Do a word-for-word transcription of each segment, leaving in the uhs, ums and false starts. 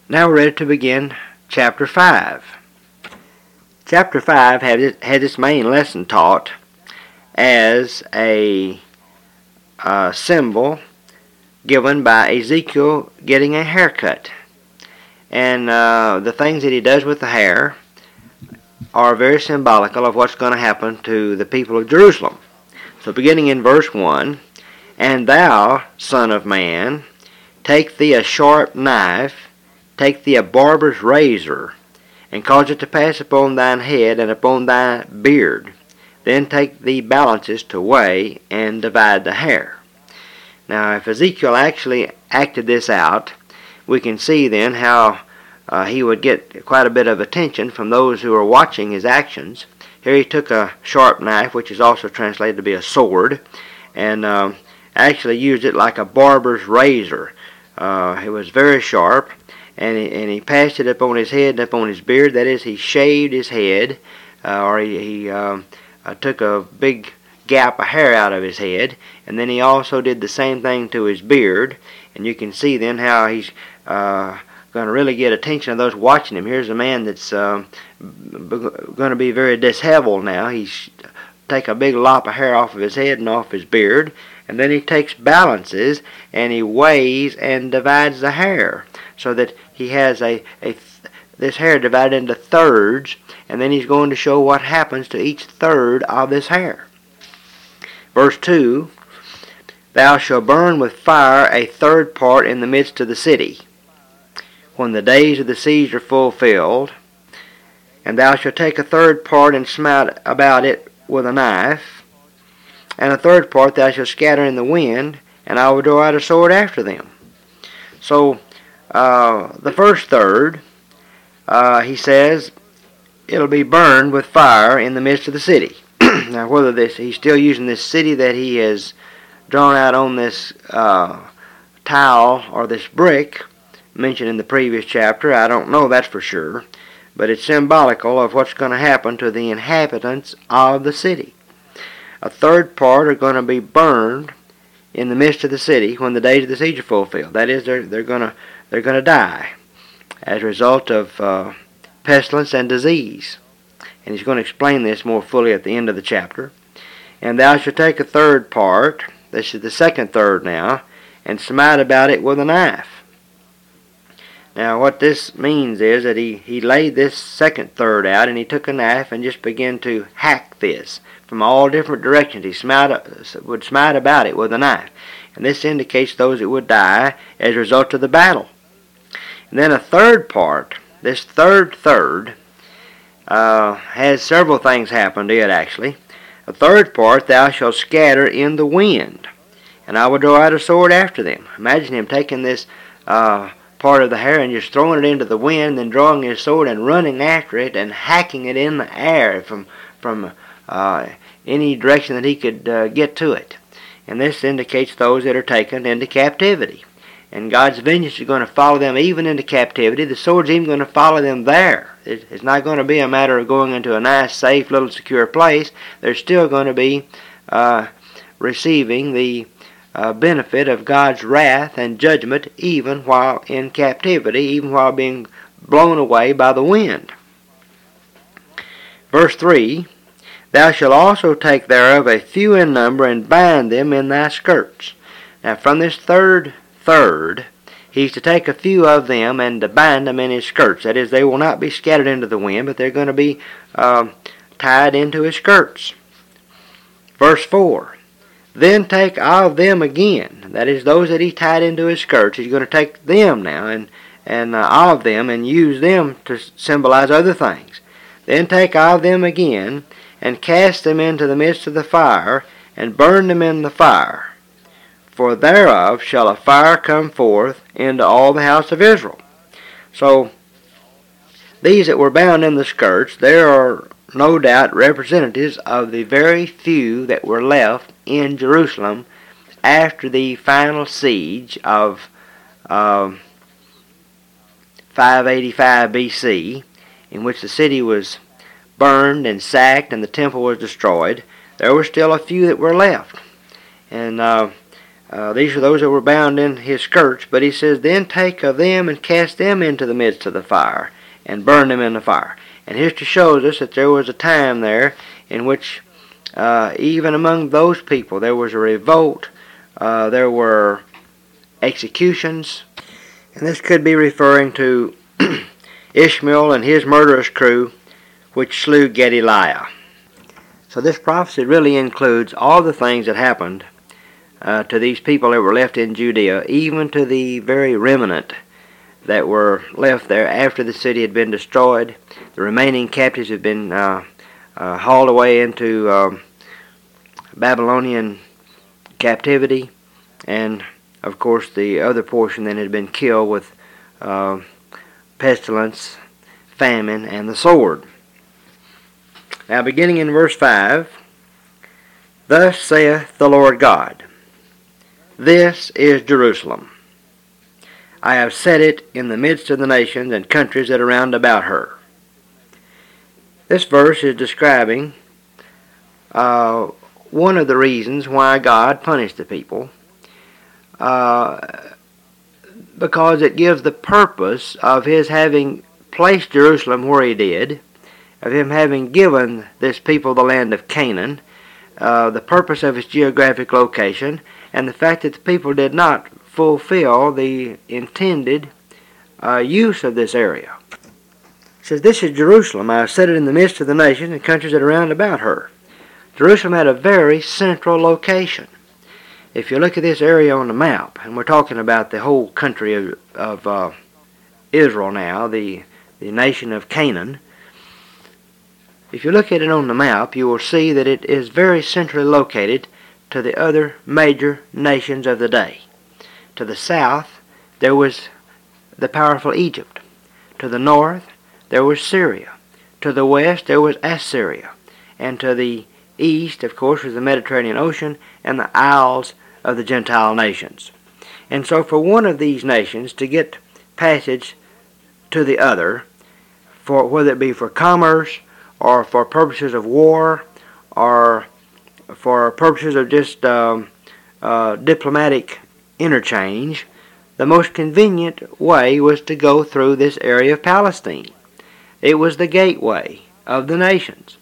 Now we're ready to begin chapter five. Chapter five had, it, had its main lesson taught as a uh, symbol given by Ezekiel getting a haircut. And uh, the things that he does with the hair are very symbolical of what's going to happen to the people of Jerusalem. So beginning in verse one, "And thou, son of man, take thee a sharp knife, take thee a barber's razor, and cause it to pass upon thine head and upon thy beard. Then take thee balances to weigh and divide the hair." Now, if Ezekiel actually acted this out, we can see then how uh, he would get quite a bit of attention from those who are watching his actions. Here he took a sharp knife, which is also translated to be a sword, and uh, actually used it like a barber's razor. Uh, it was very sharp, and he, and he passed it upon his head and upon his beard. That is, he shaved his head, uh, or he, he um, uh, took a big gap of hair out of his head, and then he also did the same thing to his beard. And you can see then how he's uh, going to really get attention of those watching him. Here's a man that's uh, going to be very disheveled now. He's take a big lop of hair off of his head and off his beard, and then he takes balances and he weighs and divides the hair so that he has a, a this hair divided into thirds, and then he's going to show what happens to each third of this hair. Verse two, "Thou shalt burn with fire a third part in the midst of the city, when the days of the siege are fulfilled. And thou shalt take a third part and smite about it with a knife, and a third part thou shalt scatter in the wind, and I will draw out a sword after them." So, uh, the first third, uh, he says, it'll be burned with fire in the midst of the city. Now, whether this he's still using this city that he has drawn out on this uh, tile or this brick mentioned in the previous chapter, I don't know, that's for sure. But it's symbolical of what's going to happen to the inhabitants of the city. A third part are going to be burned in the midst of the city when the days of the siege are fulfilled. That is, they're they're going to they're going to die as a result of uh, pestilence and disease. And he's going to explain this more fully at the end of the chapter. "And thou shalt take a third part," this is the second third now, "and smite about it with a knife." Now what this means is that he, he laid this second third out, and he took a knife and just began to hack this from all different directions. He smite, would smite about it with a knife. And this indicates those that would die as a result of the battle. And then a third part, this third third, uh, has several things happen to it actually. "A third part thou shalt scatter in the wind, and I will draw out a sword after them." Imagine him taking this uh, part of the hair and just throwing it into the wind, then drawing his sword and running after it and hacking it in the air from from uh, any direction that he could uh, get to it. And this indicates those that are taken into captivity. And God's vengeance is going to follow them even into captivity. The sword's even going to follow them there. It's not going to be a matter of going into a nice, safe, little secure place. They're still going to be uh, receiving the Uh, benefit of God's wrath and judgment even while in captivity, even while being blown away by the wind. Verse three, "Thou shalt also take thereof a few in number, and bind them in thy skirts." Now from this third third, he's to take a few of them and to bind them in his skirts. That is, they will not be scattered into the wind, but they're going to be uh, tied into his skirts. Verse four, "Then take of them again," that is, those that he tied into his skirts, he's going to take them now and, and uh, of them and use them to symbolize other things. "Then take of them again, and cast them into the midst of the fire, and burn them in the fire. For thereof shall a fire come forth into all the house of Israel." So, these that were bound in the skirts, there are no doubt representatives of the very few that were left in Jerusalem after the final siege of uh, five eighty-five B C, in which the city was burned and sacked and the temple was destroyed. There were still a few that were left. And uh, Uh, these are those that were bound in his skirts, but he says, then take of them and cast them into the midst of the fire, and burn them in the fire. And history shows us that there was a time there in which uh, even among those people there was a revolt, uh, there were executions, and this could be referring to Ishmael and his murderous crew, which slew Gedaliah. So this prophecy really includes all the things that happened uh, to these people that were left in Judea, even to the very remnant that were left there after the city had been destroyed. The remaining captives had been uh, uh, hauled away into um, Babylonian captivity, and of course the other portion then had been killed with uh, pestilence, famine, and the sword. Now beginning in verse five, thus saith the Lord God, this is Jerusalem. I have set it in the midst of the nations and countries that are round about her. This verse is describing uh, one of the reasons why God punished the people, uh, because it gives the purpose of his having placed Jerusalem where he did, of him having given this people the land of Canaan, uh, the purpose of its geographic location, and the fact that the people did not fulfill the intended uh, use of this area. It says, this is Jerusalem. I have set it in the midst of the nations and countries that are round about her. Jerusalem had a very central location. If you look at this area on the map, and we're talking about the whole country of, of uh, Israel now, the, the nation of Canaan, if you look at it on the map, you will see that it is very centrally located to the other major nations of the day. To the south, there was the powerful Egypt. To the north, there was Syria. To the west, there was Assyria. And to the east, of course, was the Mediterranean Ocean and the isles of the Gentile nations. And so for one of these nations to get passage to the other, for whether it be for commerce or for purposes of war or for purposes of just um, uh, diplomatic interchange, the most convenient way was to go through this area of Palestine. It was the gateway of the nations.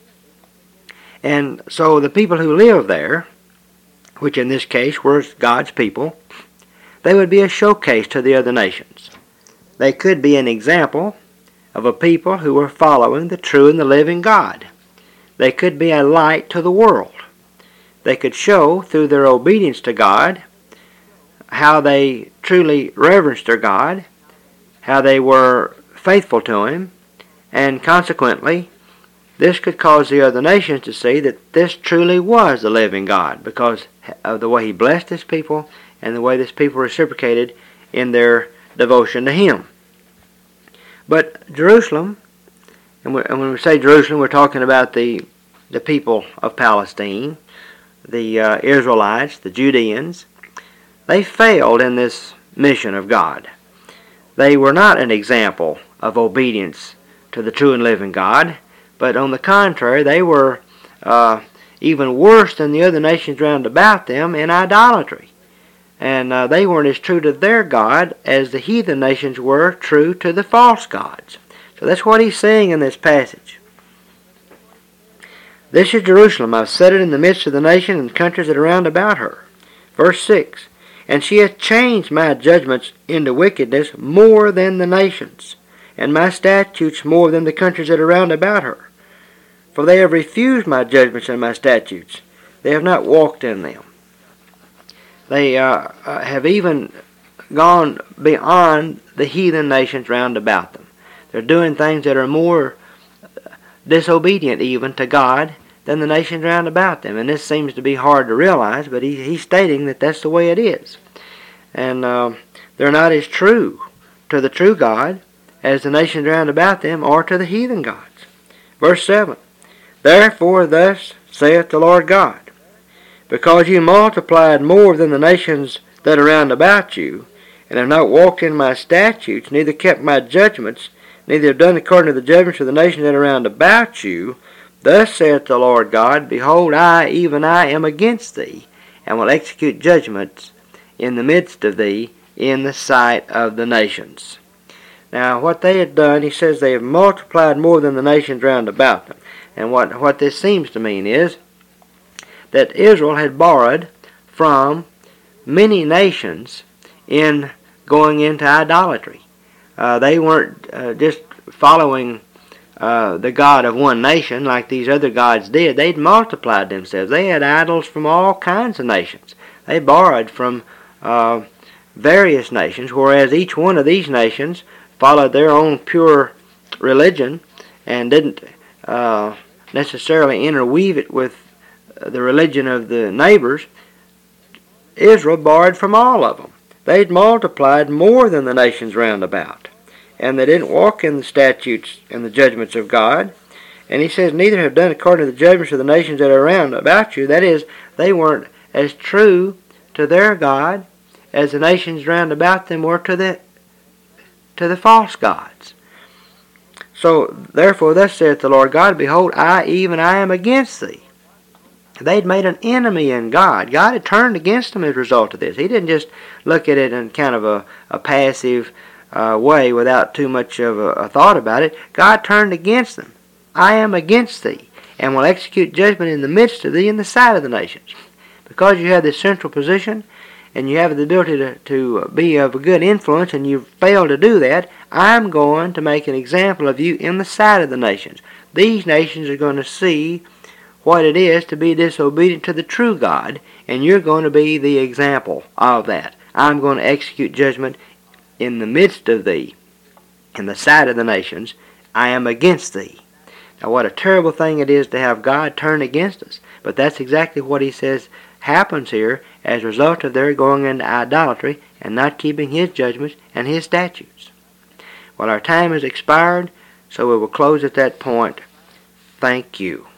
And so the people who lived there, which in this case were God's people, they would be a showcase to the other nations. They could be an example of a people who were following the true and the living God. They could be a light to the world. They could show through their obedience to God how they truly reverenced their God, how they were faithful to Him, and consequently, this could cause the other nations to see that this truly was the living God because of the way He blessed His people and the way this people reciprocated in their devotion to Him. But Jerusalem, and when we say Jerusalem, we're talking about the, the people of Palestine, the uh, Israelites, the Judeans. They failed in this mission of God. They were not an example of obedience to the true and living God, but on the contrary, they were uh, even worse than the other nations round about them in idolatry. And uh, they weren't as true to their God as the heathen nations were true to the false gods. So that's what he's saying in this passage. This is Jerusalem. I've set it in the midst of the nation and the countries that are round about her. Verse six. And she hath changed my judgments into wickedness more than the nations, and my statutes more than the countries that are round about her. For they have refused my judgments and my statutes. They have not walked in them. They uh, uh, have even gone beyond the heathen nations round about them. They're doing things that are more disobedient even to God than the nations round about them. And this seems to be hard to realize, but he, he's stating that that's the way it is. And uh, they're not as true to the true God as the nations round about them or to the heathen gods. Verse seven. Therefore thus saith the Lord God, because you multiplied more than the nations that are round about you, and have not walked in my statutes, neither kept my judgments, neither have done according to the judgments of the nations that are round about you, thus saith the Lord God, behold, I, even I, am against thee, and will execute judgments in the midst of thee, in the sight of the nations. Now, what they had done, he says they have multiplied more than the nations round about them. And what, what this seems to mean is that Israel had borrowed from many nations in going into idolatry. Uh, they weren't uh, just following uh, the God of one nation like these other gods did. They'd multiplied themselves. They had idols from all kinds of nations. They borrowed from uh, various nations, whereas each one of these nations followed their own pure religion and didn't uh, necessarily interweave it with the religion of the neighbors. Israel borrowed from all of them. They'd multiplied more than the nations round about, and they didn't walk in the statutes and the judgments of God. And he says, neither have done according to the judgments of the nations that are round about you. That is, they weren't as true to their God as the nations round about them were to the to the false gods. So, therefore, thus saith the Lord God, behold, I, even I, am against thee. They'd made an enemy in God. God had turned against them as a result of this. He didn't just look at it in kind of a, a passive uh, way without too much of a, a thought about it. God turned against them. I am against thee, and will execute judgment in the midst of thee in the sight of the nations. Because you have this central position, and you have the ability to, to be of a good influence, and you fail to do that, I'm going to make an example of you in the sight of the nations. These nations are going to see what it is to be disobedient to the true God, and you're going to be the example of that. I'm going to execute judgment in the midst of thee, in the sight of the nations. I am against thee. Now, what a terrible thing it is to have God turn against us. But that's exactly what he says happens here as a result of their going into idolatry and not keeping his judgments and his statutes. Well, our time has expired, so we will close at that point. Thank you.